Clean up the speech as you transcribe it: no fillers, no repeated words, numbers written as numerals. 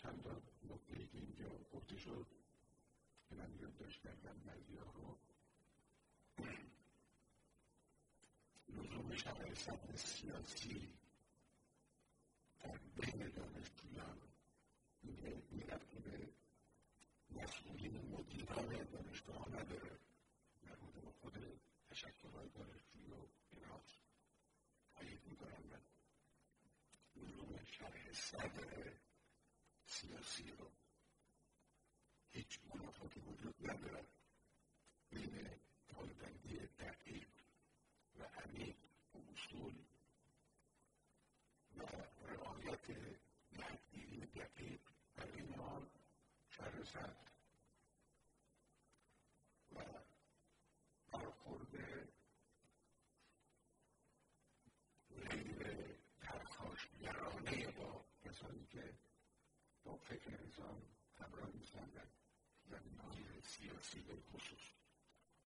چند تا نکته‌ای که اینجا گفته شد که من یادداشت کردم بعضی‌ها رو. لزوم شبکه‌های سیاسی در بین دانشجویان این ربطی به مسئولین مدیران دانشگاه نداره، مربوط به خود تشکل‌های دانشجویی و اینهاست. تایید می‌کنم من لزوم شرح صدر سیاسی رو هیچ منافاتی وجود ندارد بین پایبندی دقیق و عمیق اصول و رعایت نهادگیری دقیق در این حال شرح صدر و برخورد غیر پرخاشگرانه با کسانی که با فکر انسان همراه نیستند در زمینه‌های سیاسی به خصوص.